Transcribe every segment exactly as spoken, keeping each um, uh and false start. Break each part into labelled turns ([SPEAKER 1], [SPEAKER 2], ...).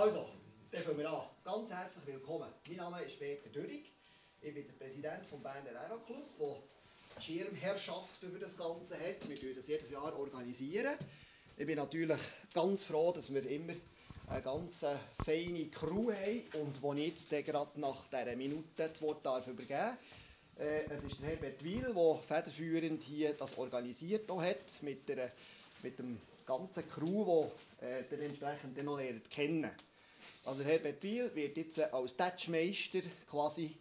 [SPEAKER 1] Also, dann fangen wir an. Ganz herzlich willkommen. Mein Name ist Peter Dürrig. Ich bin der Präsident des Berner Aeroclub, der die Schirmherrschaft über das Ganze hat. Wir organisieren das jedes Jahr. Organisieren. Ich bin natürlich ganz froh, dass wir immer eine ganz feine Crew haben und wo ich jetzt gerade nach dieser Minute das Wort darf übergeben darf. Äh, es ist der Herbert Wil, der federführend hier das organisiert hat, mit, der, mit dem ganzen Crew, die äh, dann entsprechend dann noch lernt kennen. Also Herbert Wil wird jetzt als Touchmeister quasi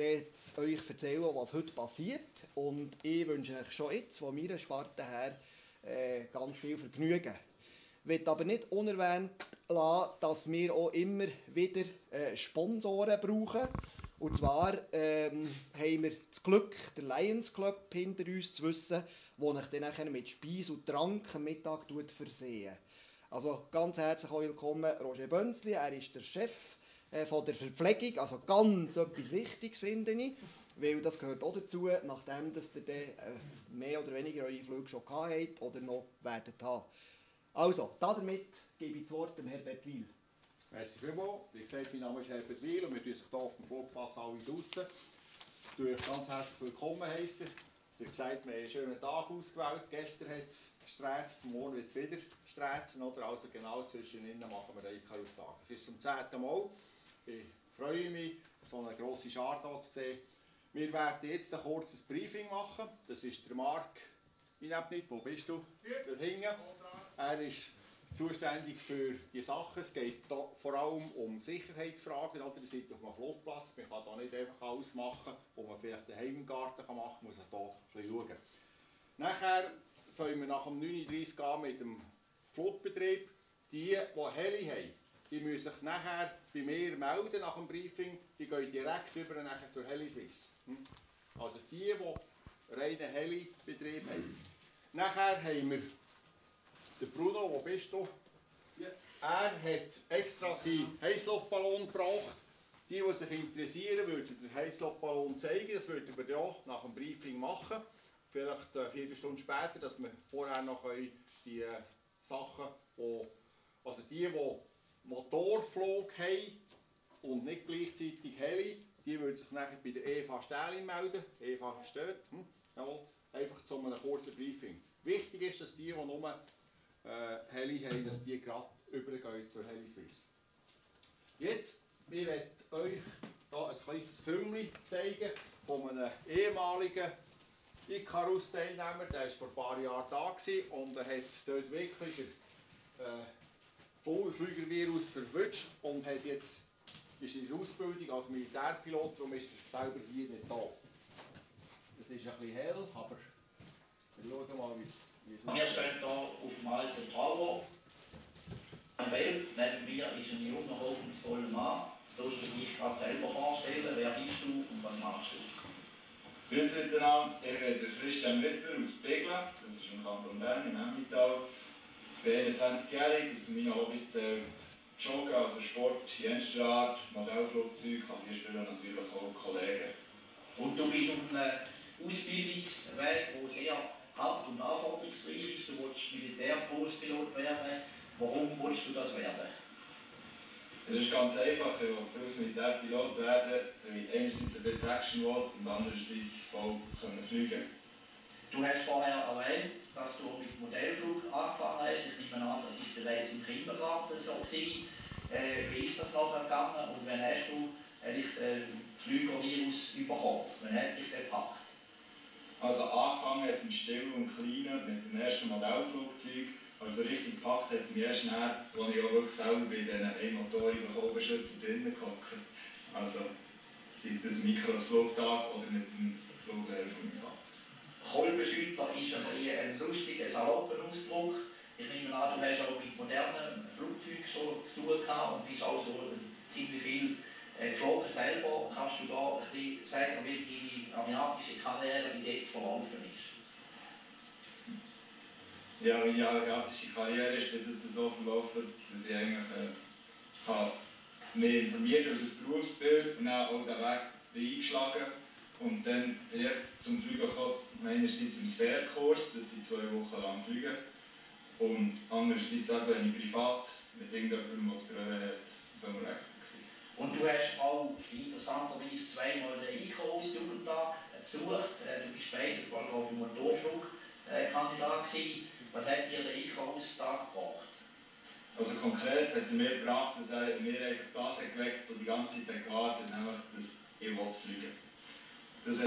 [SPEAKER 1] euch erzählen, was heute passiert. Und ich wünsche euch schon jetzt, von meiner Sparte her, äh, ganz viel Vergnügen. Ich will aber nicht unerwähnt lassen, dass wir auch immer wieder äh, Sponsoren brauchen. Und zwar ähm, haben wir das Glück, den Lions Club hinter uns zu wissen, der euch dann nachher mit Speis und Trank am Mittag versehen. Also ganz herzlich willkommen Roger Bönzli, er ist der Chef äh, von der Verpflegung, also ganz etwas Wichtiges finde ich, weil das gehört auch dazu, nachdem dass ihr dann, äh, mehr oder weniger eure Flüge schon gehabt habt oder noch werdet haben. Also, damit gebe ich das Wort dem Herbert Wil.
[SPEAKER 2] Merci vielmals. Wie gesagt, mein Name ist Herbert Wil und wir duzen sich hier auf dem Flugplatz alle duzen. Ich euch ganz herzlich willkommen heissen. Wie gesagt, wir haben einen schönen Tag ausgewählt. Gestern hat es gesträzt, morgen wird es wieder sträzen. Also genau zwischen ihnen machen wir den Icarus-Tag. Es ist zum zehnten Mal. Ich freue mich, so eine grosse Schar hier zu sehen. Wir werden jetzt ein kurzes Briefing machen. Das ist der Marc. Ich nehme nicht, wo bist du? Dort hinten. Er ist zuständig für die Sachen. Es geht vor allem um Sicherheitsfragen. Ihr seid auf einem Flugplatz. Man kann hier nicht einfach alles machen, was man vielleicht daheim im Garten machen kann. Man muss hier ein bisschen schauen. Nachher fangen wir nach dem neun Uhr dreißig an mit dem Flugbetrieb. Die, die Heli haben, die müssen sich nachher bei mir melden nach dem Briefing. Die gehen direkt über nachher zur Heliswiss. Also die, die reinen Heli-Betrieb haben. Nachher haben wir den Bruno, wo bist du? Ja. Er hat extra seinen Heißluftballon gebracht. Die, die sich interessieren, würden den Heißluftballon zeigen. Das würden wir ja nach dem Briefing machen. Vielleicht eine Viertelstunde später, dass wir vorher noch die Sachen, die, also die, die Motorflug haben und nicht gleichzeitig Heli, die würden sich nachher bei der Eva Stählin melden. Eva steht. Hm? Jawohl. Einfach zu einem kurzen Briefing. Wichtig ist, dass die, die nur äh, Heli haben, dass die gerade übergehen zur Heliswiss. Jetzt, ich werde euch hier ein kleines Film zeigen von einem ehemaligen Icarus-Teilnehmer. Der war vor ein paar Jahren da und er hat dort wirklich den äh, Vogelflügervirus verwünscht und hat jetzt, ist in der Ausbildung als Militärpilot, darum ist er selber hier nicht da. Es ist ein bisschen hell, aber wir schauen mal, wie es aussieht.
[SPEAKER 3] Wir stehen hier auf dem alten Tower. Am Bild neben mir ist ein junger, hoffnungsvoller Mann. Du musst dich gerade selber vorstellen, wer bist du und was machst du?
[SPEAKER 4] Grüezi miteinander, ich bin der Christian Wipper aus Begla, das ist im Kanton Bern, im Emmental. Ich bin einundzwanzigjährig und zu meinen Hobbys zählt Joggen, also Sport, jenster Art, Modellflugzeug, Klavierspielen und natürlich auch Kollegen.
[SPEAKER 3] Und du bist auf einem Ausbildungsweg, der sehr hart und anforderungsreich ist. Du willst Militärpilot werden. Warum willst du das werden?
[SPEAKER 4] Es ist ganz einfach, ich will als Militärpilot werden, weil ich einerseits ein bisschen Action will und andererseits auch fliegen können.
[SPEAKER 3] Du hast vorher erwähnt, dass du mit Modellflug angefangen hast. Ich nehme an, das war bereits im Kindergarten so gewesen. Äh, wie ist das noch gegangen und wann hast du eigentlich den Flügervirus bekommen? Wann hat dich der gepackt?
[SPEAKER 4] Also angefangen hat es im Stillen und Kleinen mit dem ersten Modellflugzeug. Also richtig gepackt hat es mich erst nachher, als ich auch wirklich selber bei diesen einmotorigen Kolbenschüttern drinnen gehockt. Also sei das Mikrosflugtag oder mit dem Fluglehrer von meinem Vater.
[SPEAKER 3] Kolbenschütter ist ein, ein lustiger, salopper Ausdruck. Ich nehme an, du hast auch mit modernen Flugzeugen schon zu tun gehabt und bist auch so ziemlich viel äh, geflogen selber. Kannst du da ein bisschen sagen, wie deine aviatische Karriere bis jetzt verlaufen ist?
[SPEAKER 4] Ja, meine aviatische Karriere ist bis jetzt so verlaufen, dass ich eigentlich äh, habe mich informiert über das Berufsbild und dann auch den Weg eingeschlagen. Und dann bin ich zum Fliegen gekommen, einerseits im Sphärenkurs, das sind zwei Wochen lang Fliegen. Und andererseits eben, wenn ich privat mit irgendjemandem, der das Büro hat, Bömmerwechsel gewesen.
[SPEAKER 3] Und du hast auch interessanterweise zweimal den I K O S-Jugendtag besucht. Du bist beides mal auch im Motorflugkandidat gewesen. Was hat dir der I K O S-Tag gebracht?
[SPEAKER 4] Also konkret hat er mir gebracht, dass er mir einfach das hat geweckt, was die ganze Zeit gewartet, nämlich, dass ich fliegen will.